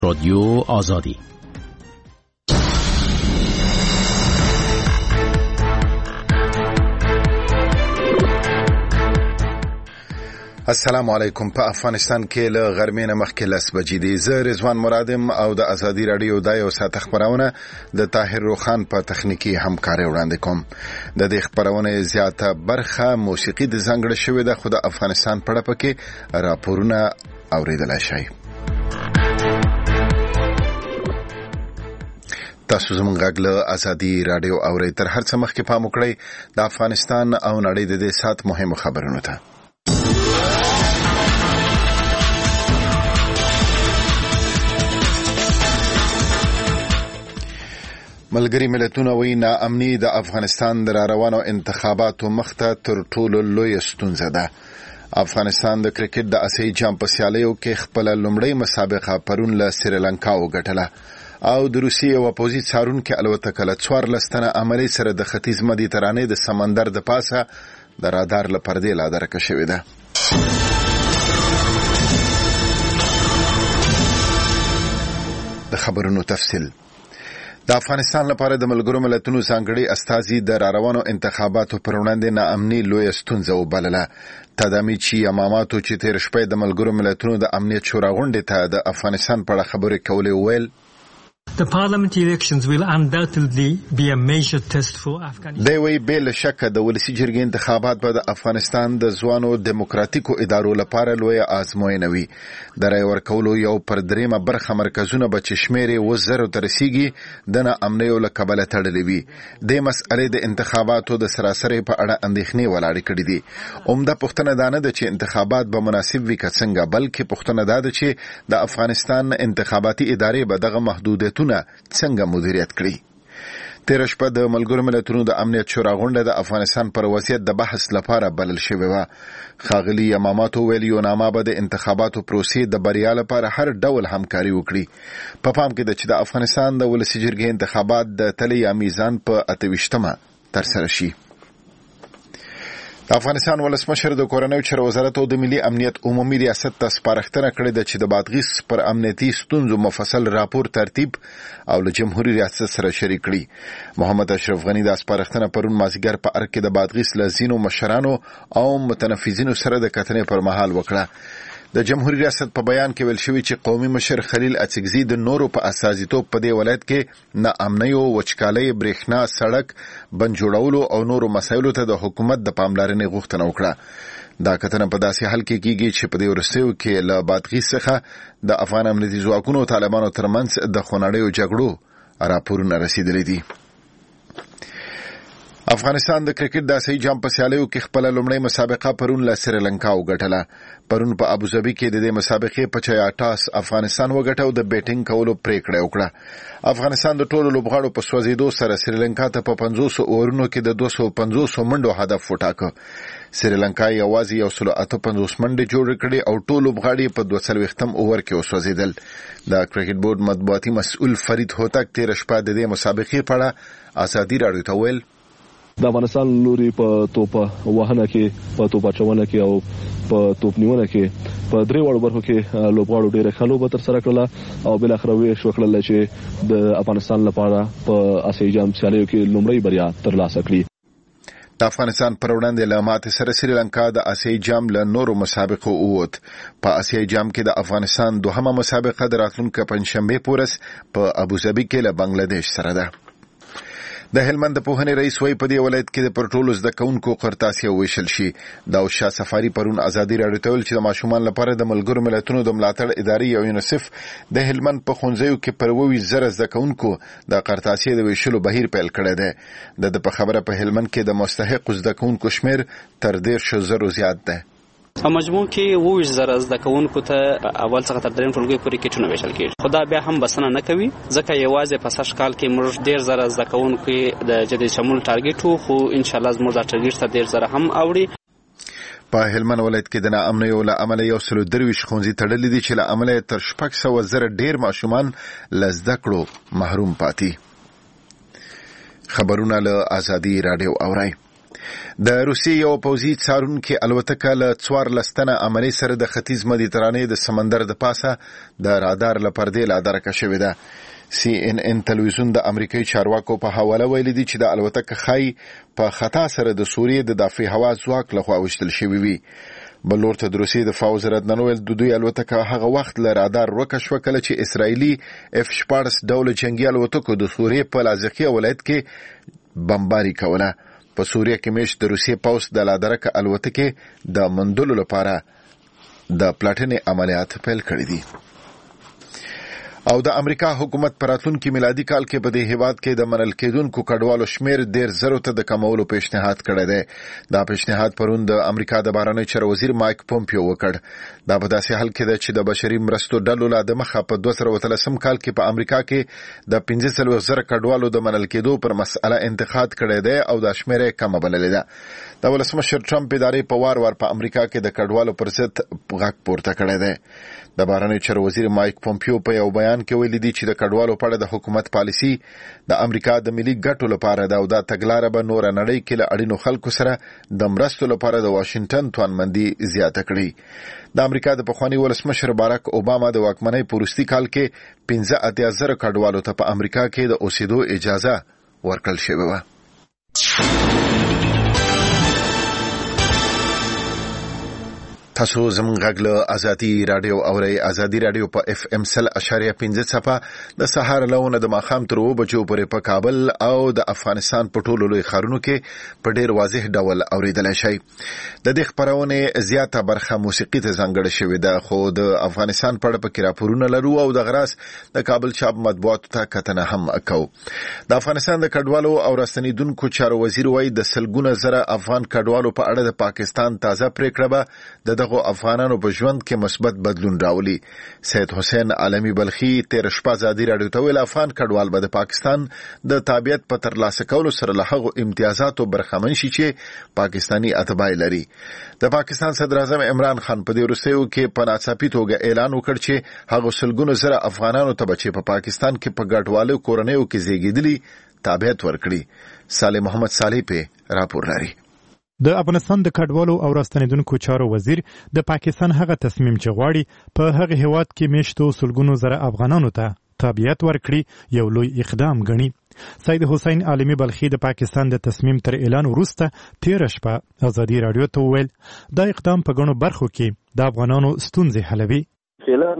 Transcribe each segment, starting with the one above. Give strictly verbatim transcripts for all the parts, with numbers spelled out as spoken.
رادیو آزادی. السلام علیکم. په افغانستان کې له غرمې نه مخکې لس بجې دي. زه رضوان مرادم او د ازادي رادیو د یو ساعت خبرونه د طاهر روخان په تخنیکی همکاري وړاندې کوم. د دې خبرونه زیاته برخه موسیقي د ځانګړې شوې ده، خو د افغانستان په اړه پکې راپورونه اوریدل شي. تاسو زموږ غږ له ازادي رادیو اورئ. تر هر څه مخکې پام وکړئ د افغانستان او نړۍ د دې سات مهمو خبرونو ته. ملګری ملتونه وایي ناامني د افغانستان د روانو انتخاباتو مخته تر ټولو لویه ستونزه ده. افغانستان د کرکټ د اسیایي جام په سیالیو کې خپل لومړی مسابقه پرون له سریلانکا وګټله او د روسیې او اپوزیت څارونکو الوتکه له څوارلس تنه عملي سره د ختیځ مدیترانې د سمندر د پاسه د رادار له پردې لا درکه شوې ده. د خبرونو تفصیل. د افغانستان لپاره د ملګرو ملتونو ځانګړي استازي د راروانو انتخاباتو پر وړاندې ناامني لویه ستونزه وبلله. تدامي چی اماماتو چې تیر شپه د ملګرو ملتونو د امنیت شورا غونډې ته د افغانستان په اړه خبرې کولې ویل The parliamentary elections will undoubtedly be a major test for Afghanistan. دی وی بل شک د ولسی جرګې انتخابات به د افغانستان د ځوانو دیموکراتیکو ادارو لپاره لویه آزموینه وي. د رای ورکولو یو پر دریمه برخه مرکزونه به چې شمیرې وزرو ته رسیږي د ناامنیو له کبله تړلې وي. د مسئلې د انتخاباتو د سراسري په اړه اندېښنې ولاړې کړې دي. عمده پوښتنه دا نه ده چې انتخابات به مناسب وي که څنګه، بلکې پوښتنه دا ده چې د افغانستان انتخاباتي ادارې به دغه محدودیت څنګه مدیریت کړي. تیر شپه د ملګرو ملتونو د امنیت شورا غونډه د افغانستان پر وضعیت د بحث لپاره بلل شوې وه. ښاغلي اماماتو ویلي یونامه به د انتخاباتو پروسې د بریا لپاره هر ډول همکاري وکړي. په پام کې ده چې د افغانستان د ولسي جرګې انتخابات د تلې یا میزان په اته ویشتمه ترسره شي. د افغانستان ولسمشر د کورنیو چارو وزارت او د ملي امنیت عمومي ریاست ته سپارښتنه کړې ده چې د بادغیس پر امنیتي ستونزو مفصل راپور ترتیب او له جمهوریت ریاست سره شریک کړي. محمد اشرف غنی د سپارښتنه پرون مازیګر په ارګ کې د بادغیس له ځینو مشرانو او متنفذینو سره د کتنې پر مهال وکړه. د جمهوریت ریاست په بیان کې ویل شوی چې قومي مشر خلیل اڅکزي د نورو په اساسیتوب په دې ولایت کې ناامنیو، وچکالۍ، برېښنا، سړک بند جوړولو او نورو مسایلو ته د حکومت د پاملرنې غوښتنه وکړه. دا کتنه په داسې حال کې کیږي چې په دې وروستیو کې له بادغیس څخه د افغان امنیتي ځواکونو او طالبانو ترمنځ د خونړیو جګړو راپورونه رسیدلي دي. افغانستان د کرکټ د اسیایي جام په سیالیو کې خپل لومړی مسابقه پرون له سریلانکا وګټله. پرون په ابوظبي کې د دې مسابقې په چیا ټاس افغانستان وګټو د بیټینګ کولو پریکړه وکړه. افغانستان د ټولو لوبغاړو په سوځیدو سره سریلانکا ته په پنځوس اورونو کې د دوه سوه پنځوس منډو هدف وټاکه. سریلانکا یوازې یو سل اته پنځوس منډې جوړې کړې او ټول لوبغاړي په دوه څلوېښتم اوور کې وسوځیدل. د کرکټ بورډ مطبوعاتي مسؤل فرید هوتک تیر شپه د دې مسابقې په اړه ازادي رادیو ته ویل د افغانستان لوري په توپ وهنه کې، په توپ اچونه کې او په توپ نیونه کې په درې وړو برخو کې لوبغاړو ډېره ښه لوبه ترسره کړله او بالاخره ویښ وکړله چې د افغانستان لپاره په اسیایي جام سیالیو کې لومړی بریا ترلاسه کړي. د افغانستان پر وړاندې له ماتې سره سریلانکا د اسیایي جام له نورو مسابقو ووت. په اسیایي جام کې د افغانستان دوهمه مسابقه د راتلونکي پنځشنبه پورس په ابوظبي کې له بنگلاديش سره ده. د هلمند د پوهنې رئیس وی په دې ولایت کې د پرټولو زده کوونکو قرطاسیه ویشل شي. دا شاه سفاری پرون ازادي رادیو ته ویل چې د ماشومان لپاره د ملګرو ملتونو د ملاتړ ادارې او یونیسف د هلمند په ښوونځیو کې پر اووه ویشت زره زده کوونکو د قرطاسیې د ویشلو بهیر پیل کړی دی. د په خبره په هلمند کې د مستحق زده کوونکو شمیر تر دېرش زرو زیات دی. په مجموع کې اووه ویشت زره زده کوونکو ته اول څخه تر درېیم ټولګي پورې کټونه ویشل کېږي. خو دا بیا هم بسنه نه کوي، ځکه یوازې په سږ کال کې موږ ډېر زره زده کوونکو د جدي شمول ټارګېټ وو، خو انشاءالله زموږ دا ټارګېټ ته ډېر زره هم اوړي. په هلمند ولایت کې د ناامنیو له امله یو سل درویشت ښوونځي تړلي دي چې له امله تر شپږ سوه زره ډېر ماشومان له زده کړو محروم پاتې. خبرونه له ازادي رادیو اورئ. د روسیې یو پوځي څارونکي الوتکه له څوارلس تنه عملي سره د ختیځ مدیترانې د سمندر د پاسه د رادار له پردې لا درکه شوې ده. سی ان ان تلویزیون د امریکایي چارواکو په حواله ویلي دي چې د الوتکه خای په خطا سره د سوریې د دافع هوا ځواک لخوا وشتل شوی وي. بلور ته د روسیې د فوز ردنویل د دوی الوتکه هغه وخت له رادار ورکه شو کله چې اسرایلی اف شپاړس ډول جنگي الوتکو د سوریې په لازقیه ولایت کې بمباري کوله. په سوریه کې مېش د روسیې پوځ د لادرکه الوتکې د مندلو لپاره د پلاټنې عملیات پیل کړي دي. او د امریکا حکومت پراتونکو میلادي کال کې په دې هیواد کې د منل کېدونکو کډوالو شمیر ډیر زرو ته د کمولو پیشنهاد کړی دی. دا پیشنهاد پرون د امریکا د بهرنی چارو وزیر مایک پومپیو وکړ. دا په داسې حال کې ده چې د بشري مرستو ډلو لا د مخه په دوه زره اتلسم کال کې په امریکا کې د پنځه څلوېښت زره کډوالو د منل کېدو پر مسأله انتقاد کړی دی او د شمیر کم بللې ده. د ولسمشر ټرمپ ادارې په وار وار په امریکا کې د کډوالو پر ضد غږ پورته کړی دی. د بهرنی چارو وزیر مایک پومپیو په یو بیان کې ویلي دي چې د کډوالو په اړه د حکومت پالیسي د امریکا د ملي ګټو لپاره ده او دا تګلاره به نور نړۍ کې له اړینو خلکو سره د مرستو لپاره د واشنگټن توانمندي زیاته کړي. د امریکا د پخوانی ولسمشر باراک اوباما د واکمنۍ په وروستي کال کې پنځه اتیا زره کډوالو ته په امریکا کې د اوسېدو اجازه ورکړل شوې وه. تاسو زموږ غږ له ازادي رادیو اورئ. ازادي رادیو په اف ام سل اشاریه پنځه څپه د سهار لونه د ماښام تر اوه بجو پورې په کابل او د افغانستان په ټولو لوی ښارونو کې په ډیر واضح ډول اوریدلای شئ. د دې خپرونې زیاته برخه موسیقي ته ځانګړې شوې ده، خو د افغانستان په اړه پکې راپورونه لرو او د غراس د کابل چاپ مطبوعاتو ته کتنه هم کوو. د افغانستان د کډوالو او راستنیدونکو چارو وزیر وایي د سلګونه زره افغان کډوالو په اړه د پاکستان تازه پریکړه به د دغه افغانانو په ژوند کې مثبت بدلون راولي. سید حسین عالمی بلخی تیر شپه ازادي رادیو ته ویل افغان کډوال به د پاکستان د تابعیت په ترلاسه کولو سره له هغو امتیازاتو برخمن شي چې پاکستانی اتباع لري. د پاکستان صدر اعظم عمران خان په دې وروستیو کې په ناڅاپي توګه اعلان وکړ چې هغه سلګونو زره افغانانو ته چې په پاکستان کې په ګډوالو کورنیو کې زیږیدلي تابعیت ورکړي. صالح محمد صالح په راپور لري. د افغانستان د کډوالو او راستنیدونکو چارو وزیر د پاکستان هغه تصمیم چې غواړي په هغه هیواد کې میشتو سلګونو زره افغانانو ته تابعیت ورکړي یو لوی اقدام ګڼي. سید حسین عالمی بلخی د پاکستان د تصمیم تر اعلان وروسته تیر شپه ازادي رادیو ته ویل دا اقدام په ګڼو برخو کې د افغانانو ستونزې حلوي. فعلا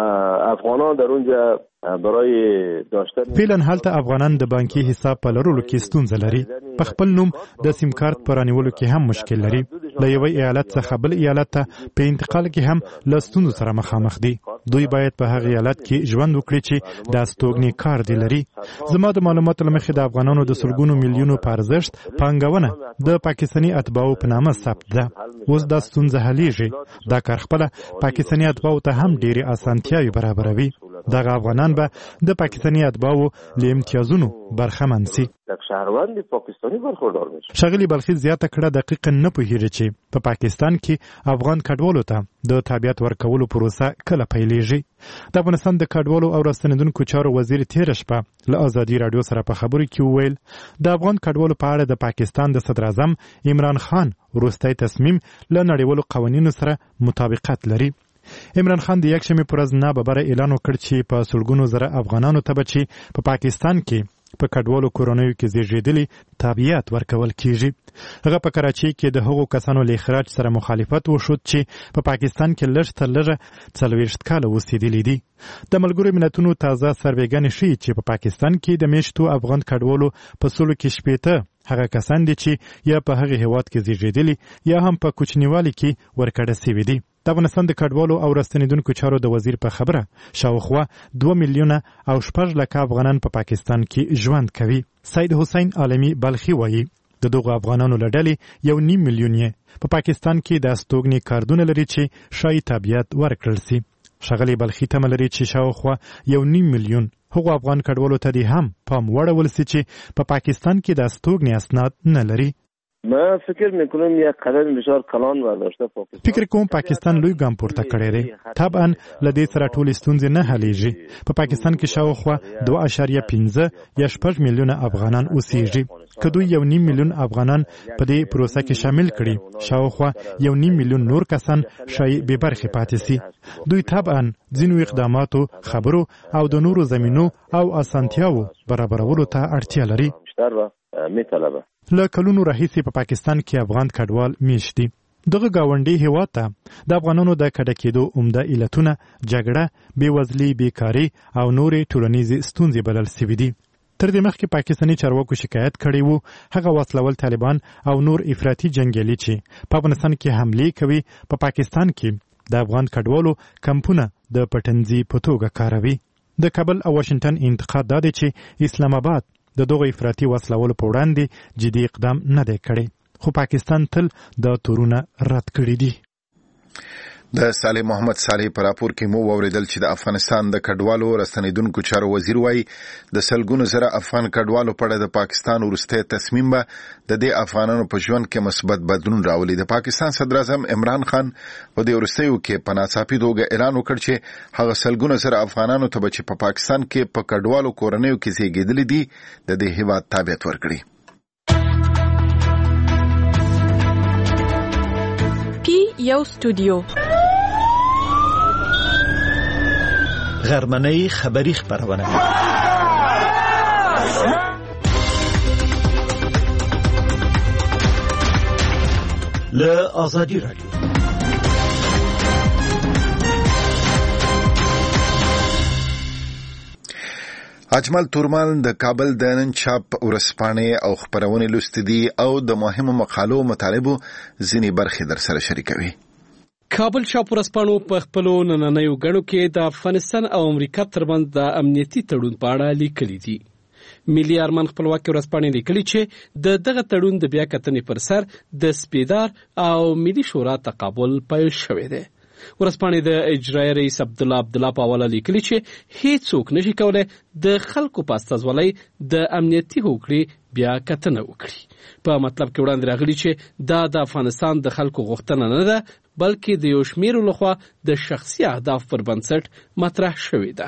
افغانان در اونجا برای داشتن فعلا هلته افغانان د بانکي حساب په لرلو کې ستونزه لري. په خپل نوم د سیم کارت پر رانیولو کې هم مشکل لري. له یوې ایالت څخه بل ایالت ته په انتقال کې هم له ستونزو سره مخامخ دي. دوی باید په هغه ایالت کې ژوند وکړي چې د استوګنې کار دی لري. زما د معلوماتو له مخې د افغانانو د سلګونو میلیونو په ارزښت پانګونه د پاکستاني اتباعو په نامه ثبت ده. اوس دا ستونزه حلیږي. دا کار خپله پاکستاني اتباعو ته هم ډېرې اسانتیاوې برابروي. دغه افغانان به د پاکستاني اتباعو له امتیازونو برخمن سي. شهروند پاکستانی برخوردار میشه. شغلی بلخی زیاته کړه دقیقاً نه پوهیږي چې په پا پاکستان کې افغان کډوالو ته د تابعیت ورکولو پروسه کله پیلیږي. د افغانستان د کډوالو او راستنیدونکو چارو وزیر تیر شپه له ازادي رادیو سره په خبرو کې وویل د افغان کډوالو په اړه د پاکستان د صدر اعظم عمران خان وروستی تصمیم له نړیوالو قوانینو سره مطابقت لري. عمران خان د یکشنبې په ورځ ناببره اعلان وکړ چې په سلګونو زره افغانانو ته به چې په پاکستان کې په کډوالو کورنیو کې زیږیدلي تابعیت ورکول کیږي. هغه په کراچۍ کې د هغو کسانو له اخراج سره مخالفت وشود چې په پاکستان کې لږ تر لږه څلوېښت کاله اوسېدلي دي. د ملګرو ملتونو تازه سروېګانې ښیي چې په پاکستان کې د میشتو افغان کډوالو په سلو کې شپېته هغه کسان دي چې یا په هغه هیواد کې زیږیدلي یا هم په کوچنیوالي کې ورکړه سوي دي. د افغانستان د کډوالو او راستنیدونکو چارو د وزیر په خبره شاوخوا دوه میلیونه او شپږ لکه افغانان په پا پاکستان کې ژوند کوي. سید حسین عالمی بلخی وایي د دغو افغانانو له ډلې یو نیم میلیون یې په پا پاکستان کې د استوګنې کارتونه لري چې ښایي تابعیت ورکړل سي. ښاغلی بلخي تمه لري چې شاوخوا یو نیم میلیون هغو افغان کډوالو ته دې هم پام وړول سي چې په پا پاکستان کې د استوګنې اسناد نه لري. ما فکر میکنم یک قدم بسیار کلان برداشته پاکستان. فکر کوم پاکستان لوی ګام پورته کړی دی. طبعا لدې سره ټول ستونزې نه حلیږي. په پاکستان کې شاوخوا دوه اعشاریه پنځه یا شپږ میلیونه افغانان اوسېږي. که دوی یو نیم میلیون افغانان په دې پروسه کې شامل کړي، شاوخوا یو نیم میلیون نور کسان شای به برخه پاتې سي. دوی طبعا ځینو اقداماتو، خبرو او د نورو زمینو او اسانتیاو برابرولو ته اړتیا لري. له کلونو راهیسې په پاکستان کې افغان کډوال میشت دي. دغه گاونډي هیواد ته د افغانانو د کډه کېدو عمده علتونه جګړه، بېوزلي، بیکاري او نورې ټولنیزې ستونزې بلل سوي دي. تر دې مخکې پاکستاني چارواکو شکایت کړی وو هغه وسلوال طالبان او نور افراطي جنګیالي چې په افغانستان کې حملې کوي په پاکستان کې د افغان کډوالو کمپونه د پټنځي په توګه کاروي. د کابل او واشنگټن انتقاد دا دی چې اسلام آباد د دغه افراطي وسلوالو په وړاندې جدي اقدام نه دی کړی، خو پاکستان تل د تورونه رد کړي دي. د صالح محمد صالح پر راپور کې مو اوریدل چې د افغانستان د کډوالو راستنیدونکو چارو وزیر وایي د سلګونو زره افغان کډوالو په اړه د پاکستان وروستی تصمیم به د دې افغانانو په ژوند کې مثبت بدلون راولي. د پاکستان صدر اعظم عمران خان په دې وروستیو کې په ناڅاپي توګه اعلان وکړ چې هغه سلګونو زره افغانانو ته چې په پاکستان کې په کډوالو کورنیو کې زیږیدلي دي د دې هیواد تابعیت ورکړي. پی یو استودیو غرمنۍ خبری خبرونه له آزادی رادیو. اجمل تورمال د کابل د نن چاپ ورسپانې او خبرونه لوستدي او د مهمو مقالو مطالبو ځینې برخې در سره شریکوي. کابل چاپ ورسپانو په خپلو نننیو غړو کې د افغانستان او امریکا ترمنځ د امنیتي تړون په اړه لیکلي دي. ملي ارمان خپلواکي ورسپانې لیکلي چې د دغه تړون د بیا کتنې پر سر د سپیدار او ملي شورا تقابل پیل شوی دی. ورسپانې د اجرایي رئیس عبدالله عبدالله په حواله لیکلي چې هیڅوک نشي کولی د خلکو په استازولۍ د امنیتي هوکړې بیا کتنه وکړي. په مطلب کې وړاندې راغلي چې دا د افغانستان د خلکو غوښتنه نه ده، بلکې د یو شمیرو لخوا د شخصي اهداف پر بنسټ مطرح شوې ده.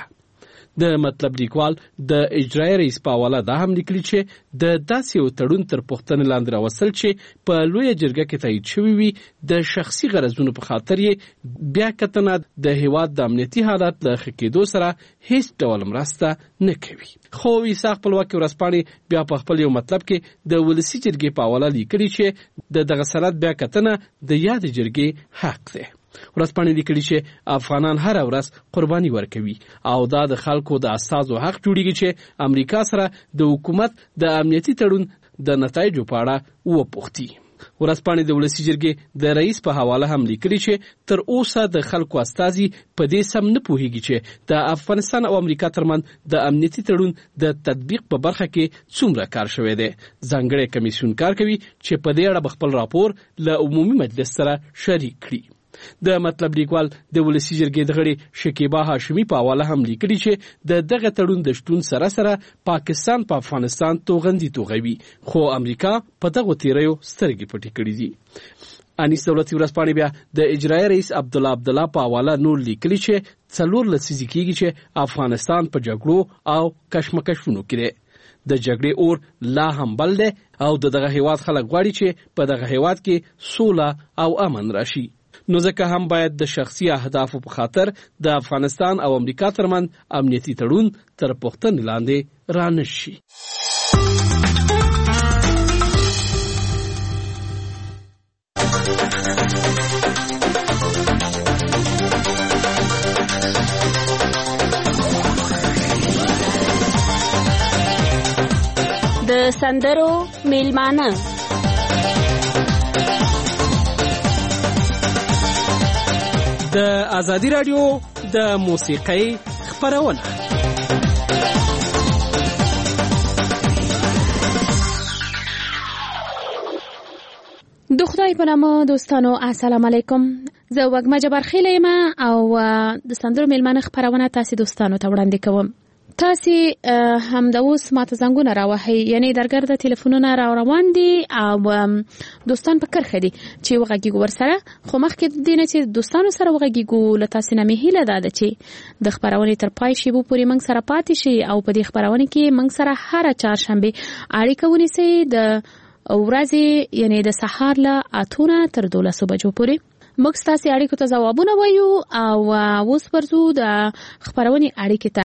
د مطلب لیکوال د اجرایي رئیس په حواله دا هم لیکلي چې د داسې یو تړون تر پوښتنې لاندې راوستل چې په لویه جرګه کې تایید شوی وي د شخصي غرضونو په خاطر یې بیا کتنه د هیواد د امنیتي حالت له ښه کېدو سره هیڅ ډول مرسته نه کوي. خو عیسی خپلواکي ورسپانې بیا په خپل یو مطلب کې د ولسي جرګې په حواله لیکلي چې د دغه سند بیا کتنه د یاد جرګې حق دی. ورسپانې لیکلي چې افغانان هر ورځ قرباني ورکوي او دا د خلکو د استازو حق جوړیږي چې امریکا سره د حکومت د امنیتي تړون د نتایجو په اړه وپوښتي. ورسپانې د ولسي جرګې د رئیس په حواله هم لیکلي چې تر اوسه د خلکو استازي په دې سم نه پوهیږي چې د افغانستان او امریکا ترمنځ د امنیتي تړون د تطبیق په برخه کې څومره کار شوی دی. ځانګړی کمیسیون کار کوي چې په دې اړه خپل راپور له عمومي مجلس سره شریک کړي. د مطلب لیکوال د ولسي جرګې د غړي شکیبا هاشمي په حواله هم لیکلي چې د دغه تړون د شتون سره سره پاکستان په افغانستان توغندي توغوي، خو امریکا په دغه تیریو سترګې پټې کړې دي. انیس دولتي ورسپانې بیا د اجرایي رئیس عبدالله عبدالله په حواله نور لیکلي چې څلور لسیزې کېږي چې افغانستان په جګړو او کشمکشونو کې دی. د جګړې اور لا هم بل دی او دغه هیواد خلک غواړي چې په دغه هیواد کې سوله او امن راشي. نو ځکه هم باید د شخصي اهدافو په خاطر د افغانستان او امریکا ترمنځ امنیتي تړون تر پوښتنې لاندې رانشي. د سندرو میلمانه د آزادی رادیو د موسیقۍ خبرونه. د خدای په نامه دوستانو السلام علیکم. زه وګما جبر خیل یم او د سندرو میلمانه خبرونه تاسو دوستانو ته وړاندې کوم. تاسې هم د اوس ماته زنګونه راوهي یعنی درګر د ټلیفونونه را روان دي او دوستان په کرخه دي چې وغږیږو ورسره خو مخکې د دې نه چې دوستانو سره وغږیږو له تاسې نه مې هیله ده چې د خپرونې تر پای شیبو پورې موږ سره پاتې شي او په دې خپرونه کې موږ سره هره چهارشنبه اړیکه ونیسئ د ورځې یعنی د سهار له اته نه تر دولسو بجو پورې. موږ ستاسو اړیکو ته ځوابونه وایو او اوس ورځو د خبرونې اړیکې ته.